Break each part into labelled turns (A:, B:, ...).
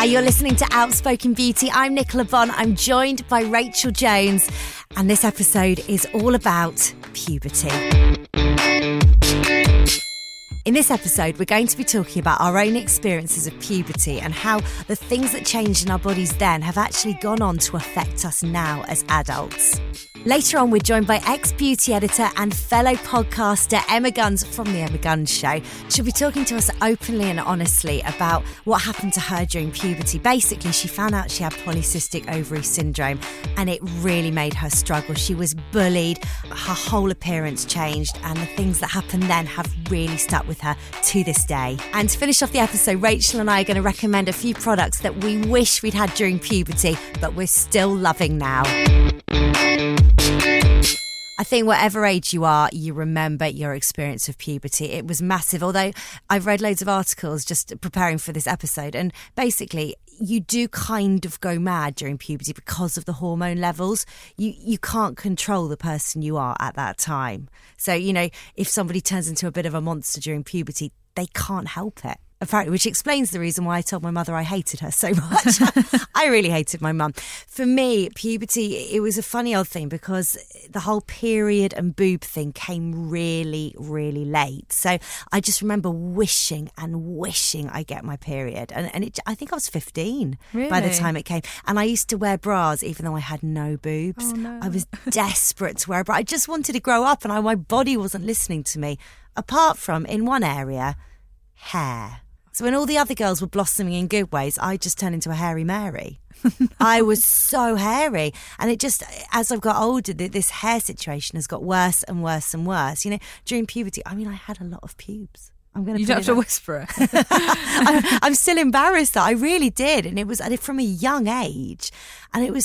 A: you're listening to Outspoken Beauty. I'm Nicola Bonn. I'm joined by Rachel Jones, and this episode is all about puberty. In this episode, we're going to be talking about our own experiences of puberty and how the things that changed in our bodies then have actually gone on to affect us now as adults. Later on, we're joined by ex-beauty editor and fellow podcaster Emma Guns from The Emma Guns Show. She'll be talking to us openly and honestly about what happened to her during puberty. Basically, she found out she had polycystic ovary syndrome and it really made her struggle. She was bullied, her whole appearance changed, and the things that happened then have really stuck with her to this day. And to finish off the episode, Rachel and I are going to recommend a few products that we wish we'd had during puberty, but we're still loving now. I think whatever age you are, you remember your experience of puberty. It was massive, although I've read loads of articles just preparing for this episode, and basically you do kind of go mad during puberty because of the hormone levels. You can't control the person you are at that time. So, you know, if somebody turns into a bit of a monster during puberty, they can't help it. Apparently, which explains the reason why I told my mother I hated her so much. I really hated my mum. For me, puberty, it was a funny old thing because the whole period and boob thing came really, really late. So I just remember wishing I get my period. And I think I was 15 by the time it came. And I used to wear bras even though I had no boobs.
B: Oh, no.
A: I was desperate to wear a bra. I just wanted to grow up and my body wasn't listening to me. Apart from, in one area, hair. So when all the other girls were blossoming in good ways, I just turned into a hairy Mary. I was so hairy. And it just, as I've got older, this hair situation has got worse and worse and worse. You know, during puberty, I had a lot of pubes. I'm going to.
B: You don't have to whisper it.
A: I'm still embarrassed that I really did. And it was from a young age. And I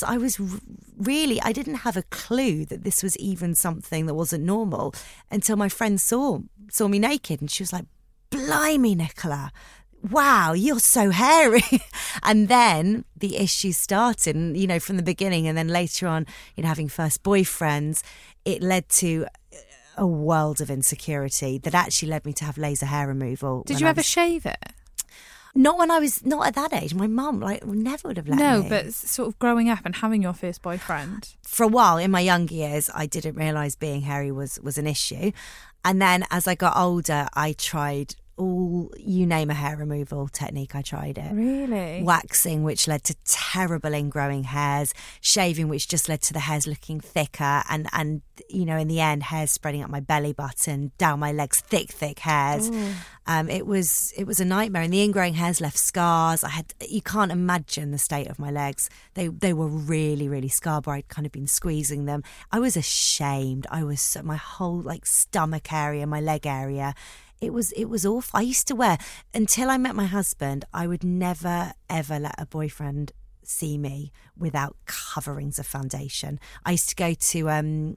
A: didn't have a clue that this was even something that wasn't normal until my friend saw me naked. And she was like, "Blimey, Nicola. Wow, you're so hairy." And then the issues started, and, you know, from the beginning and then later on, you know, having first boyfriends, it led to a world of insecurity that actually led me to have laser hair removal.
B: Did you ever shave it?
A: Not at that age. My mum never would have let me.
B: No, but sort of growing up and having your first boyfriend.
A: For a while in my younger years, I didn't realise being hairy was an issue. And then as I got older, I tried you name a hair removal technique, I tried it.
B: Really?
A: Waxing, which led to terrible ingrowing hairs. Shaving, which just led to the hairs looking thicker. And you know, in the end, hairs spreading up my belly button, down my legs, thick hairs. It was a nightmare. And the ingrowing hairs left scars. You can't imagine the state of my legs. They were really, really scarred where I'd kind of been squeezing them. I was ashamed. My whole stomach area, my leg area. It was awful. I used to wear, until I met my husband, I would never, ever let a boyfriend see me without coverings of foundation. I used to go to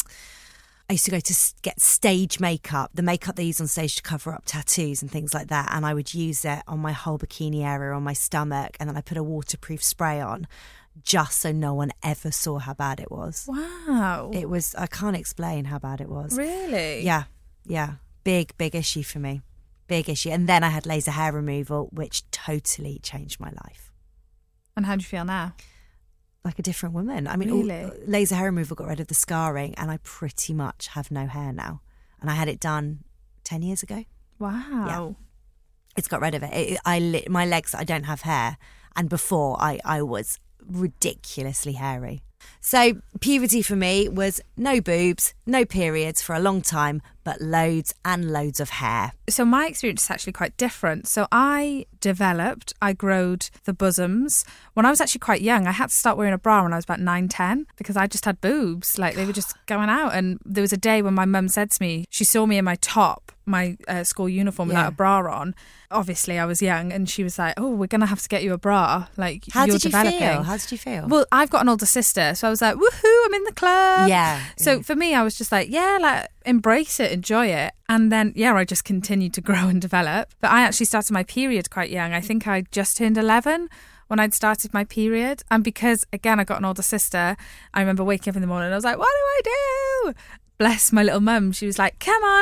A: get stage makeup, the makeup they use on stage to cover up tattoos and things like that. And I would use it on my whole bikini area, on my stomach. And then I put a waterproof spray on just so no one ever saw how bad it was.
B: Wow.
A: I can't explain how bad it was.
B: Really?
A: Yeah. Big issue for me. Big issue. And then I had laser hair removal, which totally changed my life.
B: And how do you feel now?
A: Like a different woman.
B: Really?
A: Laser hair removal got rid of the scarring, and I pretty much have no hair now. And I had it done 10 years ago.
B: Wow.
A: Yeah. It's got rid of it. My legs, I don't have hair. And before, I was ridiculously hairy. So puberty for me was no boobs, no periods for a long time, but loads and loads of hair.
B: So my experience is actually quite different. So I growed the bosoms. When I was actually quite young, I had to start wearing a bra when I was about 9, 10 because I just had boobs. They were just going out. And there was a day when my mum said to me, she saw me in my top, my school uniform without a bra on. Obviously, I was young, and she was like, "Oh, we're going to have to get you a bra.
A: How
B: you're
A: did you
B: developing."
A: feel? How did you feel?
B: Well, I've got an older sister, so I was like, "Woohoo, I'm in the club."
A: Yeah.
B: So for me, I was just like, embrace it, enjoy it. And then, I just continued to grow and develop. But I actually started my period quite young. I think I just turned 11 when I'd started my period. And because, again, I got an older sister, I remember waking up in the morning and I was like, what do I do? Bless my little mum. She was like, come on.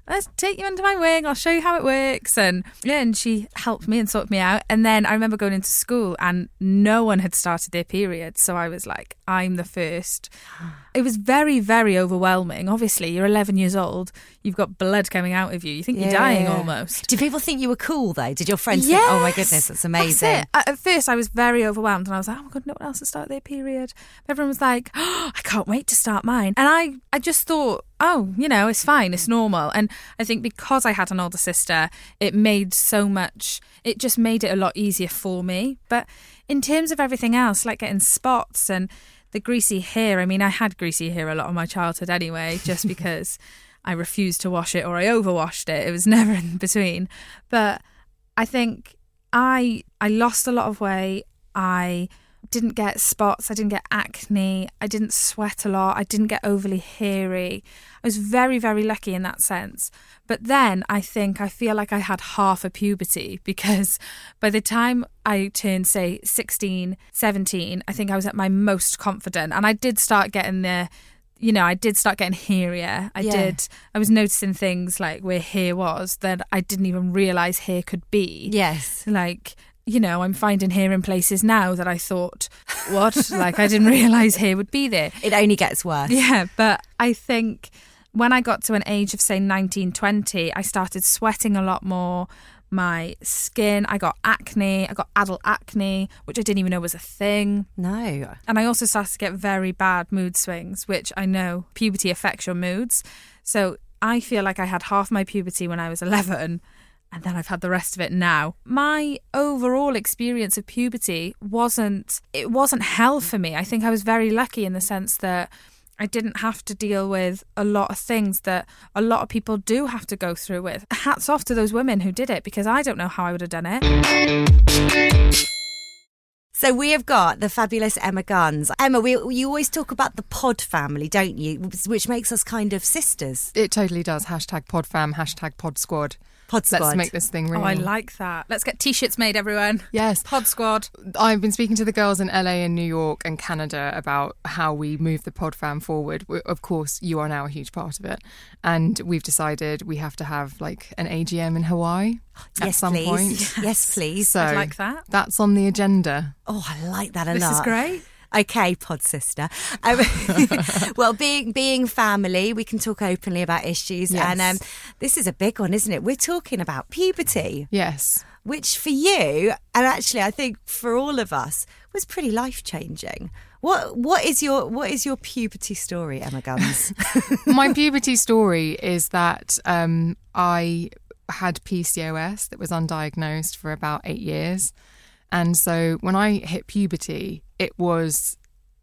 B: let's take you under my wing. I'll show you how it works. And she helped me and sorted me out. And then I remember going into school and no one had started their period. So I was like, I'm the first. It was very, very overwhelming. Obviously, you're 11 years old. You've got blood coming out of you. You think you're dying almost.
A: Did people think you were cool, though? Did your friends think, oh, my goodness, that's amazing?
B: That's it. At first, I was very overwhelmed. And I was like, oh, my God, no one else has started their period. But everyone was like, oh, I can't wait to start mine. And I just thought, oh, it's fine. It's normal. And I think because I had an older sister, it just made it a lot easier for me. But in terms of everything else, like getting spots and the greasy hair, I mean, I had greasy hair a lot of my childhood anyway, just because I refused to wash it or I overwashed it. It was never in between. But I think I lost a lot of weight. I didn't get spots. I didn't get acne. I didn't sweat a lot. I didn't get overly hairy. I was very, very lucky in that sense. But then I feel like I had half a puberty, because by the time I turned, say, 16, 17, I think I was at my most confident. And I did start getting hairier. I was noticing things like where hair was that I didn't even realise hair could be.
A: Yes.
B: Like, I'm finding hair in places now that I thought, what? Like, I didn't realise hair would be there.
A: It only gets worse.
B: Yeah, but I think when I got to an age of, say, 19, 20, I started sweating a lot more. My skin, I got acne. I got adult acne, which I didn't even know was a thing.
A: No.
B: And I also started to get very bad mood swings, which I know puberty affects your moods. So I feel like I had half my puberty when I was 11, and then I've had the rest of it now. My overall experience of puberty wasn't hell for me. I think I was very lucky in the sense that I didn't have to deal with a lot of things that a lot of people do have to go through with. Hats off to those women who did it, because I don't know how I would have done it.
A: So we have got the fabulous Emma Guns. Emma, you always talk about the pod family, don't you? Which makes us kind of sisters.
C: It totally does. #podfam, #podsquad.
A: Pod Squad.
C: Let's make this thing real.
B: Oh, I like that. Let's get T-shirts made, everyone.
C: Yes.
B: Pod Squad.
C: I've been speaking to the girls in LA and New York and Canada about how we move the pod fam forward. Of course, you are now a huge part of it. And we've decided we have to have like an AGM in Hawaii at some point.
A: Yes, please.
C: So
B: I'd like that.
C: That's on the agenda.
A: Oh, I like that a lot.
B: This is great.
A: Okay, pod sister. Well, being family, we can talk openly about issues.
C: Yes.
A: And this is a big one, isn't it? We're talking about puberty.
C: Yes.
A: Which for you, and actually I think for all of us, was pretty life-changing. What is your puberty story, Emma Guns?
C: My puberty story is that I had PCOS that was undiagnosed for about 8 years. And so when I hit puberty, it was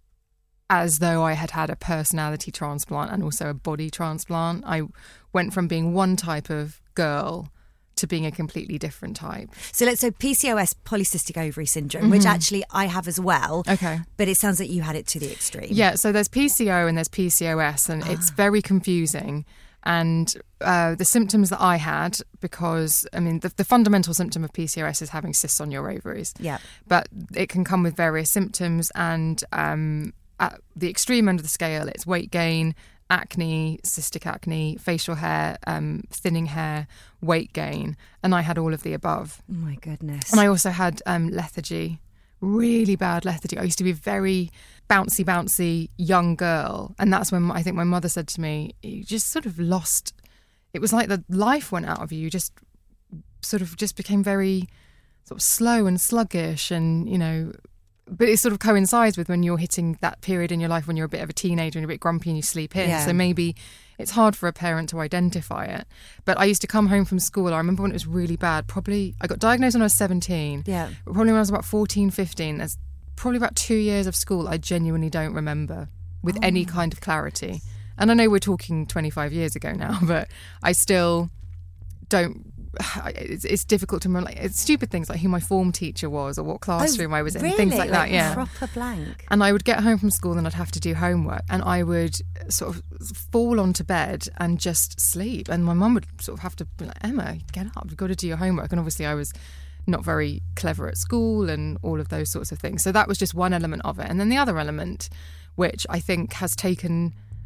C: as though I had had a personality transplant and also a body transplant. I went from being one type of girl to being a completely different type.
A: So PCOS, polycystic ovary syndrome, which actually I have as well.
C: Okay.
A: But it sounds like you had it to the extreme.
C: Yeah, so there's PCO and there's PCOS, and it's very confusing. And the symptoms that I had, because, I mean, the fundamental symptom of PCOS is having cysts on your ovaries.
A: Yeah.
C: But it can come with various symptoms, and at the extreme end of the scale, it's weight gain, acne, cystic acne, facial hair, thinning hair, weight gain. And I had all of the above.
A: Oh, my goodness.
C: And I also had lethargy, really bad lethargy. I used to be a very bouncy young girl, and that's when I think my mother said to me, you just sort of lost, it was like the life went out of you. You just sort of just became very sort of slow and sluggish, and but it sort of coincides with when you're hitting that period in your life when you're a bit of a teenager and you're a bit grumpy and you sleep in.
A: Yeah.
C: So maybe it's hard for a parent to identify it. But I used to come home from school. I remember when it was really bad. Probably I got diagnosed when I was 17.
A: Yeah.
C: But probably when I was about 14, 15. There's probably about 2 years of school I genuinely don't remember with any kind of clarity. And I know we're talking 25 years ago now, but I still don't. It's difficult to remember. It's stupid things like who my form teacher was or what classroom I was in,
A: really?
C: things like that. Yeah,
A: proper blank.
C: And I would get home from school and I'd have to do homework, and I would sort of fall onto bed and just sleep. And my mum would sort of have to be like, Emma, get up, you've got to do your homework. And obviously I was not very clever at school and all of those sorts of things. So that was just one element of it. And then the other element, which I think has taken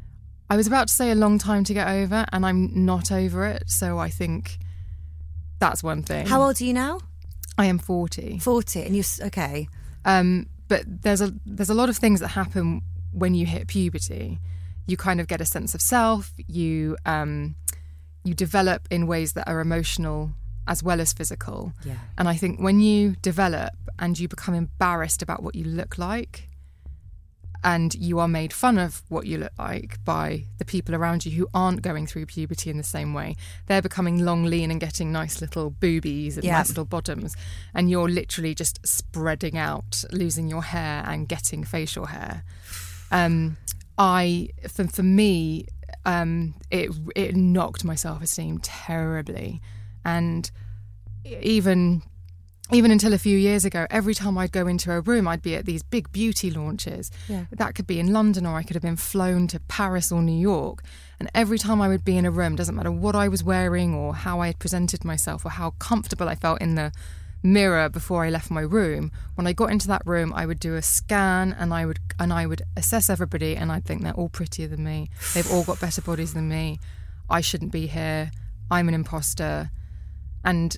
C: I was about to say a long time to get over, and I'm not over it. So I think that's one thing.
A: How old are you now?
C: I am 40.
A: 40, and okay.
C: But there's a lot of things that happen when you hit puberty. You kind of get a sense of self. You develop in ways that are emotional as well as physical.
A: Yeah.
C: And I think when you develop and you become embarrassed about what you look like, and you are made fun of what you look like by the people around you who aren't going through puberty in the same way. They're becoming long, lean and getting nice little boobies and nice little bottoms. And you're literally just spreading out, losing your hair and getting facial hair. For me, it knocked my self-esteem terribly. And even until a few years ago, every time I'd go into a room, I'd be at these big beauty launches. Yeah. That could be in London, or I could have been flown to Paris or New York. And every time I would be in a room, doesn't matter what I was wearing or how I had presented myself or how comfortable I felt in the mirror before I left my room, when I got into that room, I would do a scan and I would assess everybody, and I'd think they're all prettier than me. They've all got better bodies than me. I shouldn't be here. I'm an imposter. And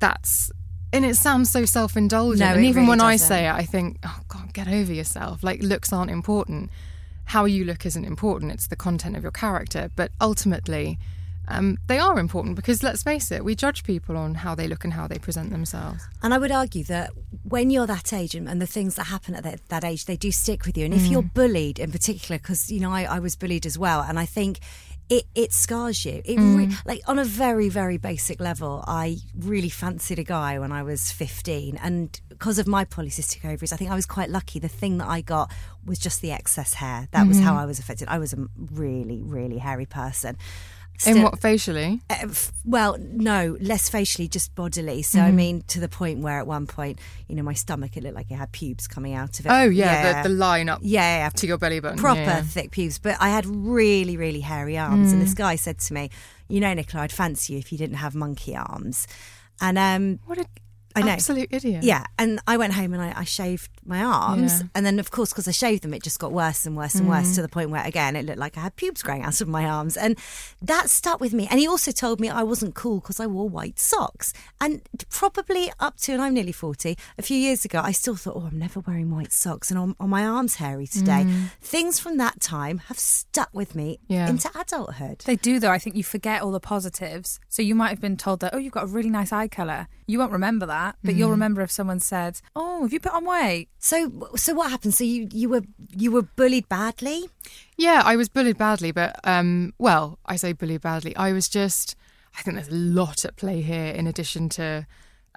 C: it sounds so self-indulgent.
A: No,
C: and even
A: really
C: when
A: doesn't.
C: I say it, I think, oh God, get over yourself. Like, looks aren't important. How you look isn't important. It's the content of your character. But ultimately, they are important, because let's face it, we judge people on how they look and how they present themselves.
A: And I would argue that when you're that age and the things that happen at that age, they do stick with you. And if you're bullied in particular, because, I was bullied as well, and I think it scars you. Like, on a very, very basic level, I really fancied a guy when I was 15, and because of my polycystic ovaries, I think I was quite lucky. The thing that I got was just the excess hair. That was how I was affected. I was a really, really hairy person.
C: In what, facially?
A: Well, no, less facially, just bodily. So, I mean, to the point where at one point, my stomach, it looked like it had pubes coming out of it.
C: Oh, yeah. The line up
A: to
C: your belly button.
A: Proper thick pubes. But I had really, really hairy arms. And this guy said to me, Nicola, I'd fancy you if you didn't have monkey arms. And
C: what an absolute idiot.
A: Yeah, and I went home and I shaved my arms, and then of course, because I shaved them, it just got worse and worse and worse, to the point where again it looked like I had pubes growing out of my arms, and that stuck with me. And he also told me I wasn't cool because I wore white socks, and probably up to, and I'm nearly 40, a few years ago I still thought, I'm never wearing white socks, and on my arms hairy today. Things from that time have stuck with me into adulthood.
B: They do, though. I think you forget all the positives. So you might have been told that, you've got a really nice eye colour. You won't remember that, but you'll remember if someone said, have you put on weight?
A: So what happened? So you were bullied badly?
C: Yeah, I was bullied badly, but I say bullied badly. I think there's a lot at play here, in addition to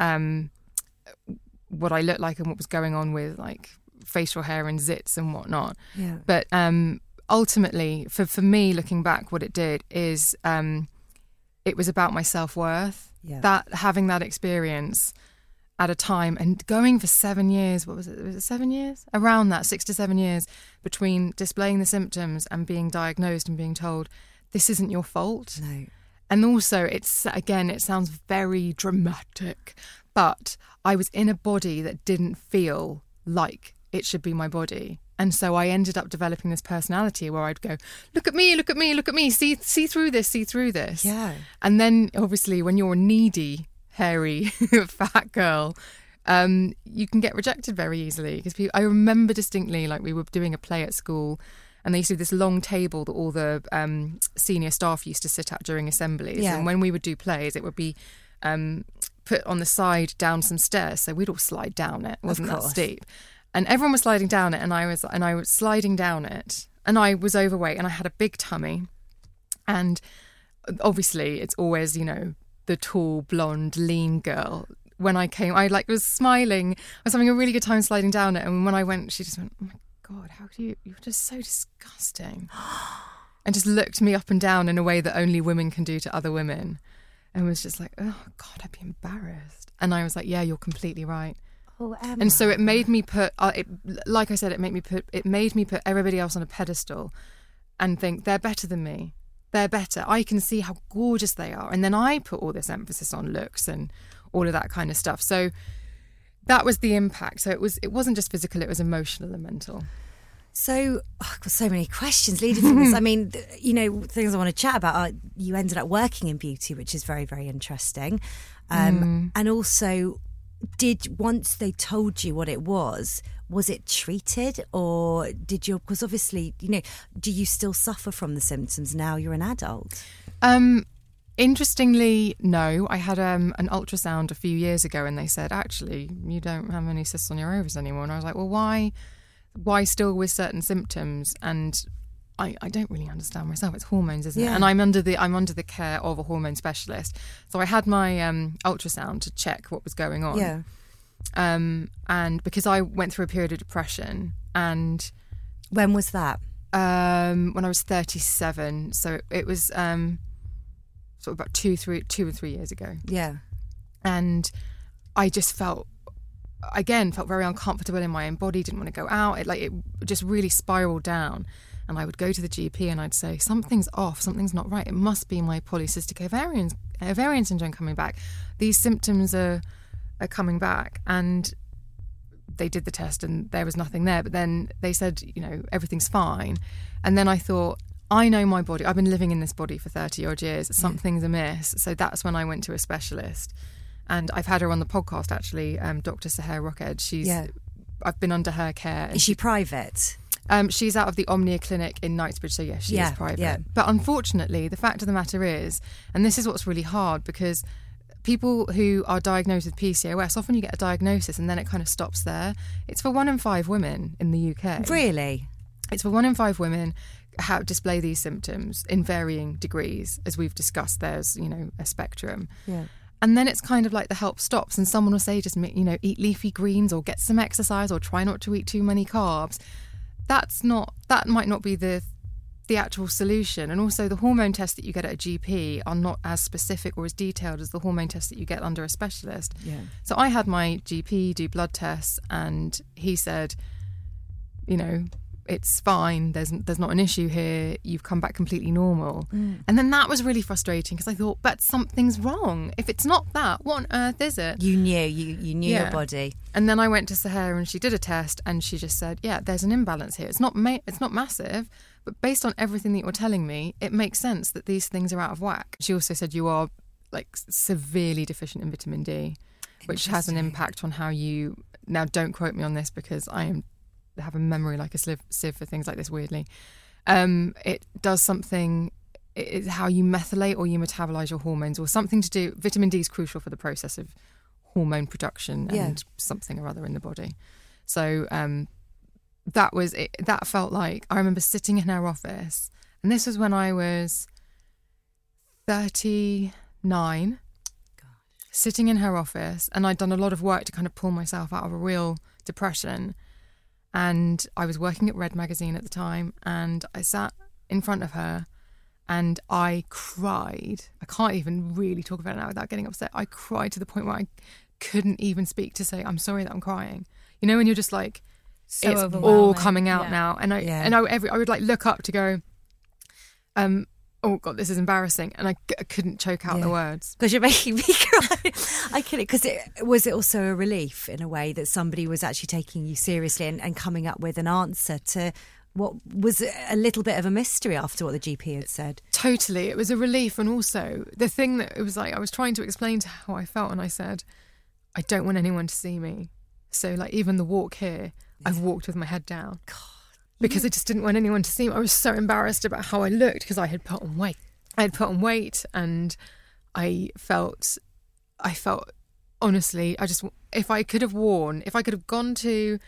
C: what I looked like and what was going on with like facial hair and zits and whatnot. Yeah. But ultimately, for me, looking back, what it did is it was about my self-worth. Yeah. That having that experience at a time and going for 7 years, was it 7 years? Around that, 6 to 7 years, between displaying the symptoms and being diagnosed and being told, this isn't your fault.
A: No.
C: And also, it sounds very dramatic, but I was in a body that didn't feel like it should be my body. And so I ended up developing this personality where I'd go, look at me, look at me, look at me, see through this, see through this.
A: Yeah.
C: And then obviously when you're a needy, hairy, fat girl, you can get rejected very easily. Because I remember distinctly, like, we were doing a play at school, and they used to do this long table that all the senior staff used to sit at during assemblies. Yeah. And when we would do plays, it would be put on the side down some stairs, so we'd all slide down it. It wasn't that steep. And everyone was sliding down it, and I was sliding down it, and I was overweight, and I had a big tummy, and obviously it's always, the tall, blonde, lean girl. When I came, I was smiling. I was having a really good time sliding down it, and when I went, she just went, "Oh my God, how could you're just so disgusting," and just looked me up and down in a way that only women can do to other women, and was just like, "Oh God, I'd be embarrassed." And I was like, "Yeah, you're completely right."
A: Oh, Emma.
C: And so it made me put, like I said, it made me put everybody else on a pedestal and think they're better than me. They're better. I can see how gorgeous they are. And then I put all this emphasis on looks and all of that kind of stuff. So that was the impact. So it wasn't just physical, it was emotional and mental.
A: So, I've got so many questions leading to this. I mean, things I want to chat about are you ended up working in beauty, which is very, very interesting. And also, once they told you what it was it treated, or did you, because obviously, do you still suffer from the symptoms now you're an adult?
C: Interestingly, no. I had an ultrasound a few years ago and they said, actually, you don't have any cysts on your ovaries anymore. And I was like, well, why still with certain symptoms? And I don't really understand myself. It's hormones, isn't it? And I'm under the care of a hormone specialist. So I had my ultrasound to check what was going on.
A: Yeah.
C: And because I went through a period of depression, and
A: when was that?
C: When I was 37. So it was sort of about 2 or 3 years ago.
A: Yeah.
C: And I just felt very uncomfortable in my own body, didn't want to go out. It just really spiraled down. And I would go to the GP and I'd say, something's off, something's not right. It must be my polycystic ovarian syndrome coming back. These symptoms are coming back. And they did the test and there was nothing there. But then they said, everything's fine. And then I thought, I know my body. I've been living in this body for 30 odd years. Something's amiss. So that's when I went to a specialist. And I've had her on the podcast, actually, Dr. Seher Rockhead. I've been under her care.
A: Is she private?
C: She's out of the Omnia Clinic in Knightsbridge, so yes, she is private. Yeah. But unfortunately, the fact of the matter is, and this is what's really hard, because people who are diagnosed with PCOS, often you get a diagnosis and then it kind of stops there. It's for 1 in 5 women in the UK.
A: Really?
C: It's for 1 in 5 women who display these symptoms in varying degrees. As we've discussed, there's, a spectrum.
A: Yeah.
C: And then it's kind of like the help stops and someone will say, just, eat leafy greens or get some exercise or try not to eat too many carbs. That might not be the actual solution. And also the hormone tests that you get at a GP are not as specific or as detailed as the hormone tests that you get under a specialist.
A: Yeah.
C: So I had my GP do blood tests and he said, it's fine, there's not an issue here, you've come back completely normal. And then that was really frustrating because I thought, but something's wrong. If it's not that, what on earth is it?
A: You knew your body.
C: And then I went to Seher and she did a test and she just said, yeah, there's an imbalance here. It's not massive, but based on everything that you're telling me, it makes sense that these things are out of whack. She also said you are severely deficient in vitamin D, which has an impact on how you, now don't quote me on this because I have a memory like a sieve for things like this, weirdly. It does something, it's how you methylate or you metabolize your hormones or something to do. Vitamin D is crucial for the process of hormone production and something or other in the body. So that was it. That felt like, I remember sitting in her office, and this was when I was 39. Sitting in her office, and I'd done a lot of work to kind of pull myself out of a real depression. And I was working at Red Magazine at the time, and I sat in front of her and I cried. I can't even really talk about it now without getting upset. I cried to the point where I couldn't even speak to say, I'm sorry that I'm crying. When you're just like,
B: so
C: it's all coming out now. And I would look up to go, oh God, this is embarrassing. And I couldn't choke out the words.
A: Because you're making me cry. I couldn't, because was it also a relief in a way that somebody was actually taking you seriously and coming up with an answer to what was a little bit of a mystery after what the GP had said? Totally.
C: It was a relief. And also the thing that it was like, I was trying to explain to how I felt, and I said, I don't want anyone to see me. So even the walk here, I've walked with my head down.
A: God.
C: Because I just didn't want anyone to see me. I was so embarrassed about how I looked because I had put on weight. And I felt honestly, if I could have gone to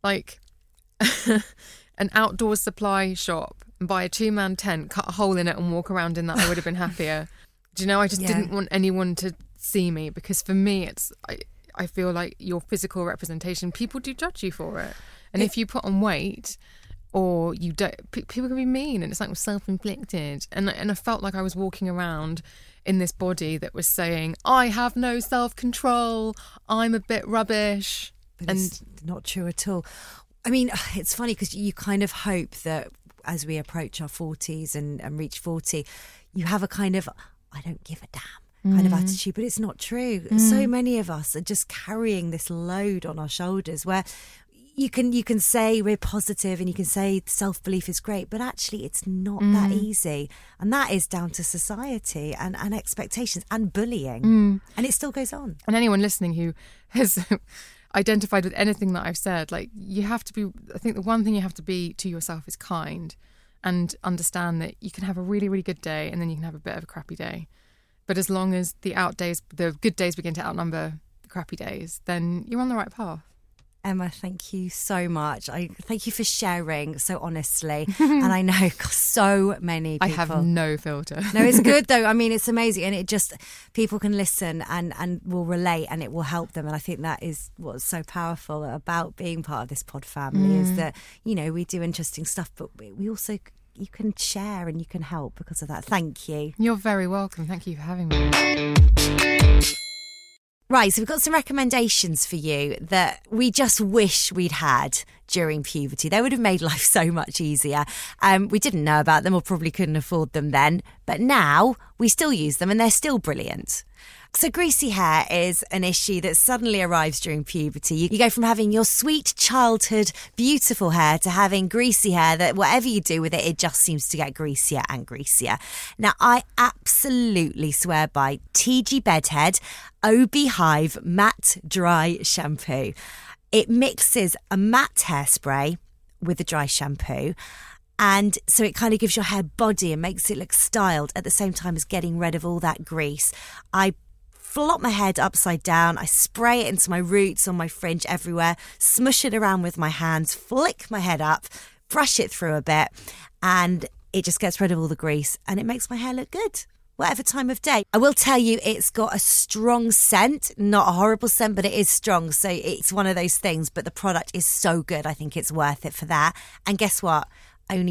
C: an outdoor supply shop and buy a 2-man tent, cut a hole in it and walk around in that, I would have been happier. Do you know, I just didn't want anyone to see me because for me, I feel like your physical representation, people do judge you for it. And if you put on weight, or you don't, people can be mean, and it's like self-inflicted. And I felt like I was walking around in this body that was saying, I have no self-control, I'm a bit rubbish.
A: But it's not true at all. I mean, it's funny because you kind of hope that as we approach our 40s and reach 40, you have a kind of, I don't give a damn kind of attitude, but it's not true. So many of us are just carrying this load on our shoulders where you can say we're positive and you can say self-belief is great, but actually it's not that easy. And that is down to society and expectations and bullying. And it still goes on.
C: And anyone listening who has identified with anything that I've said, like, you have to be, I think the one thing you have to be to yourself is kind and understand that you can have a really, really good day and then you can have a bit of a crappy day. But as long as the good days begin to outnumber the crappy days, then you're on the right path.
A: Emma, thank you so much. I thank you for sharing so honestly. And I know so many people.
C: I have no filter.
A: No, it's good though. I mean, it's amazing. And it just, people can listen and will relate and it will help them. And I think that is what's so powerful about being part of this pod family is that, you know, we do interesting stuff, but we also, you can share and you can help because of that. Thank you.
C: You're very welcome. Thank you for having me.
A: Right, so we've got some recommendations for you that we just wish we'd had during puberty. They would have made life so much easier. We didn't know about them or probably couldn't afford them then, but now we still use them and they're still brilliant. So greasy hair is an issue that suddenly arrives during puberty. You go from having your sweet childhood beautiful hair to having greasy hair that whatever you do with it, it just seems to get greasier and greasier. Now, I absolutely swear by TG Bedhead OB Hive Matte Dry Shampoo. It mixes a matte hairspray with a dry shampoo. And so it kind of gives your hair body and makes it look styled at the same time as getting rid of all that grease. I flop my head upside down, I spray it into my roots, on my fringe, everywhere, smush it around with my hands, flick my head up, brush it through a bit, and it just gets rid of all the grease and it makes my hair look good, whatever time of day. I will tell you, it's got a strong scent, not a horrible scent, but it is strong. So it's one of those things, but the product is so good. I think it's worth it for that. And guess what? Only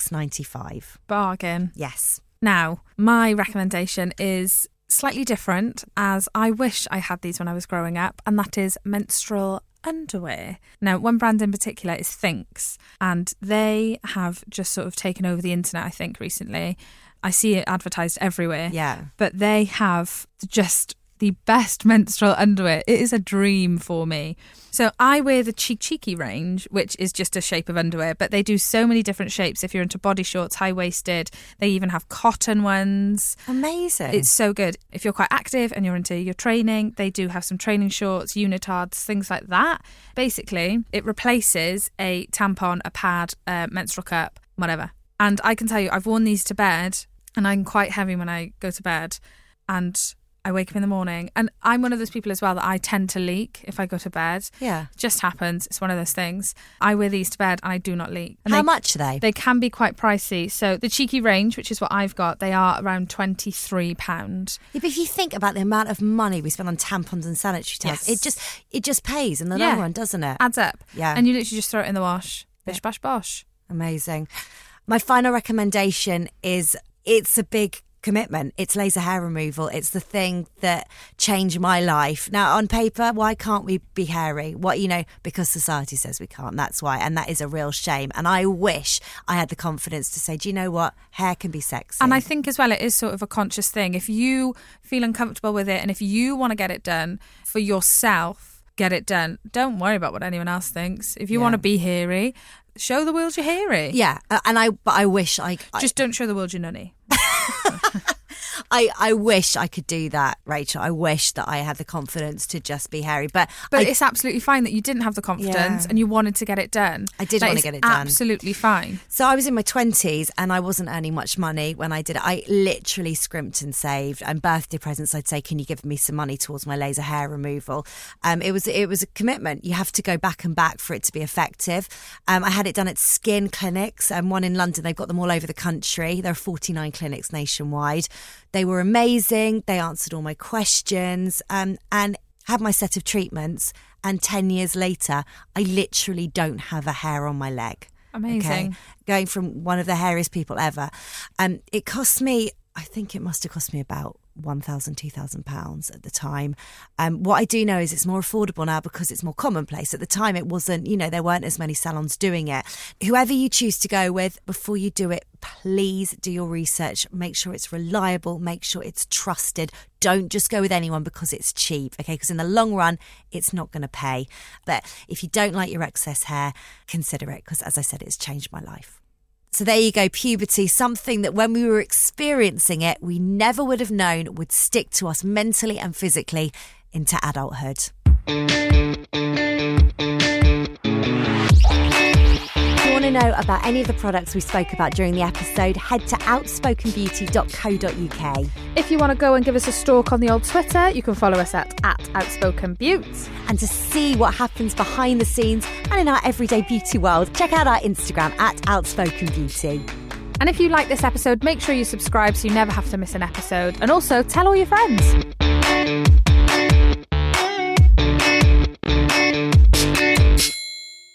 A: $6.95.
B: Bargain.
A: Yes.
B: Now, my recommendation is slightly different, as I wish I had these when I was growing up, and that is menstrual underwear. Now, one brand in particular is Thinx, and they have just sort of taken over the internet, I think, recently. I see it advertised everywhere.
A: Yeah.
B: But they have just the best menstrual underwear. It is a dream for me. So I wear the Cheeky range, which is just a shape of underwear, but they do so many different shapes. If you're into body shorts, high-waisted, they even have cotton ones.
A: Amazing.
B: It's so good. If you're quite active and you're into your training, they do have some training shorts, unitards, things like that. Basically, it replaces a tampon, a pad, a menstrual cup, whatever. And I can tell you, I've worn these to bed, and I'm quite heavy when I go to bed, and I wake up in the morning, and I'm one of those people as well that I tend to leak if I go to bed.
A: Yeah.
B: It just happens. It's one of those things. I wear these to bed and I do not leak. And
A: How much are they?
B: They can be quite pricey. So the Cheeky range, which is what I've got, they are around £23.
A: Yeah, but if you think about the amount of money we spend on tampons and sanitary towels,
B: Yes.
A: it just pays in the long run, doesn't it?
B: Adds up.
A: Yeah.
B: And you literally just throw it in the wash. Bish, bash, bosh.
A: Amazing. My final recommendation is, it's a big commitment. It's laser hair removal. It's the thing that changed my life. Now, on paper, why can't we be hairy? Because society says we can't. That's why. And that is a real shame. And I wish I had the confidence to say, do you know what? Hair can be sexy.
B: And I think as well, it is sort of a conscious thing. If you feel uncomfortable with it and if you want to get it done for yourself, get it done. Don't worry about what anyone else thinks. If you want to be hairy, show the world you're hairy.
A: Yeah. But I wish I
B: just don't show the world you're nunny.
A: I wish I could do that, Rachel. I wish that I had the confidence to just be hairy. But
B: it's absolutely fine that you didn't have the confidence and you wanted to get it done.
A: I did want to get it done.
B: Absolutely fine.
A: So I was in my 20s and I wasn't earning much money when I did it. I literally scrimped and saved. And birthday presents, I'd say, can you give me some money towards my laser hair removal? It was a commitment. You have to go back and back for it to be effective. I had it done at skin clinics, one in London. They've got them all over the country. There are 49 clinics nationwide. They were amazing. They answered all my questions and had my set of treatments. And 10 years later, I literally don't have a hair on my leg.
B: Amazing.
A: Okay? Going from one of the hairiest people ever. It cost me, I think it must have cost me about £1,000, £2,000 at the time. What I do know is it's more affordable now because it's more commonplace. At the time, it wasn't, there weren't as many salons doing it. Whoever you choose to go with, before you do it, please do your research. Make sure it's reliable. Make sure it's trusted. Don't just go with anyone because it's cheap, okay? Because in the long run, it's not going to pay. But if you don't like your excess hair, consider it because, as I said, it's changed my life. So there you go, puberty, something that when we were experiencing it, we never would have known would stick to us mentally and physically into adulthood. If you want to know about any of the products we spoke about during the episode, head to outspokenbeauty.co.uk.
B: If you want to go and give us a stalk on the old Twitter, you can follow us at outspokenbeauty.
A: And to see what happens behind the scenes and in our everyday beauty world, check out our Instagram at outspokenbeauty.
B: And if you like this episode, make sure you subscribe so you never have to miss an episode. And also tell all your friends.